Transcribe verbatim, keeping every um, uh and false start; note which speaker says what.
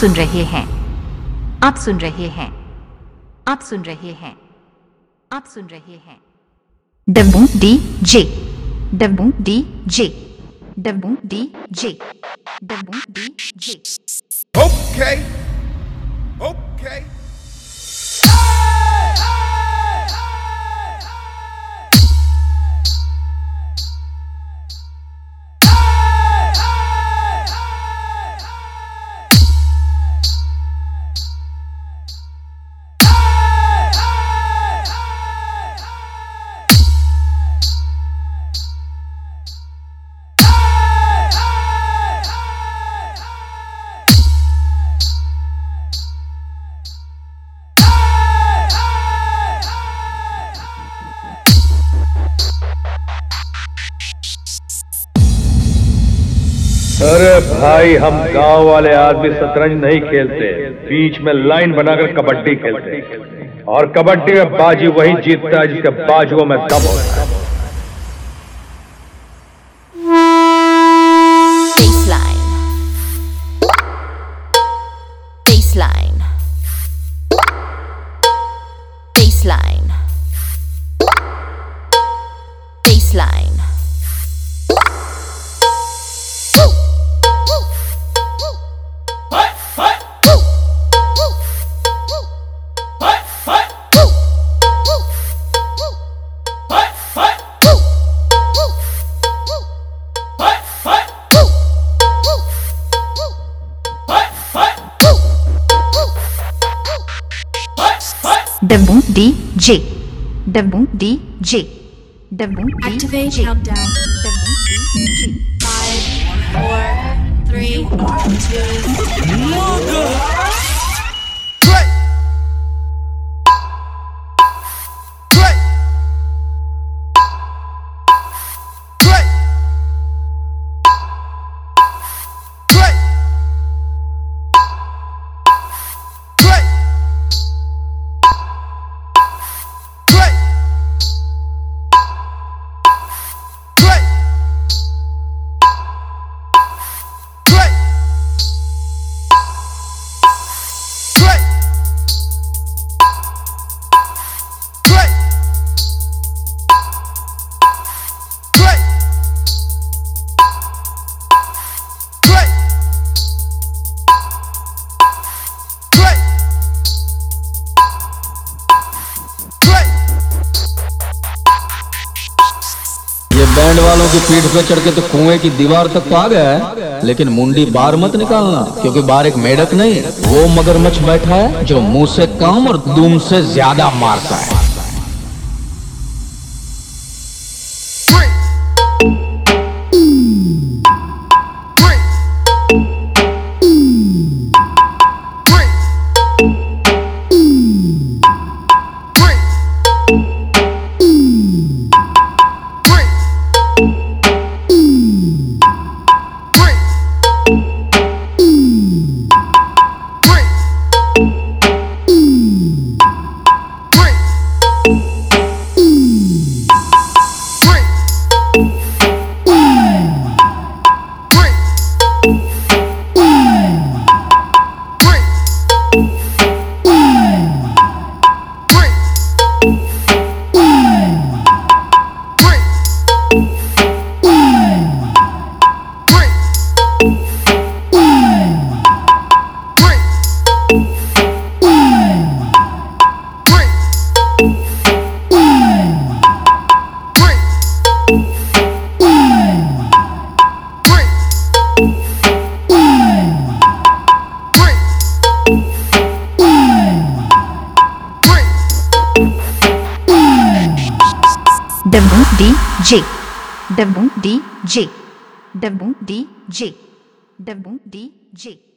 Speaker 1: सुन रहे हैं आप सुन रहे हैं आप सुन रहे हैं आप सुन रहे हैं Dabbu D J Dabbu D J Dabbu D J Dabbu D J
Speaker 2: Okay. Okay.
Speaker 3: अरे भाई, हम गांव वाले आदमी शतरंज नहीं खेलते, बीच में लाइन बनाकर कबड्डी खेलते और कबड्डी में बाजी वही जीतता है जिसके बाजुओं में दम होता है।
Speaker 1: Baseline. Baseline. Baseline. Baseline. Dabboom D J Dabboom D J Dabboom D J
Speaker 4: Activate countdown.
Speaker 1: Dabboom D J
Speaker 4: Five, four, three, two,
Speaker 2: Play. Play. Play. Play. Play. Play. Play. Play. Play. Play. Play. Play. Play. Play.
Speaker 5: ये band वालों की पीठ पे चढ़ के तो कुएं की दीवार तक तो आ गया है, लेकिन मुंडी बाहर मत निकालना, क्योंकि बाहर एक मेढक नहीं, वो मगरमच्छ बैठा है जो मुंह से कम और दुम से ज्यादा मारता है।
Speaker 1: Dabboom D J Dabboom D J Dabboom D J Dabboom D J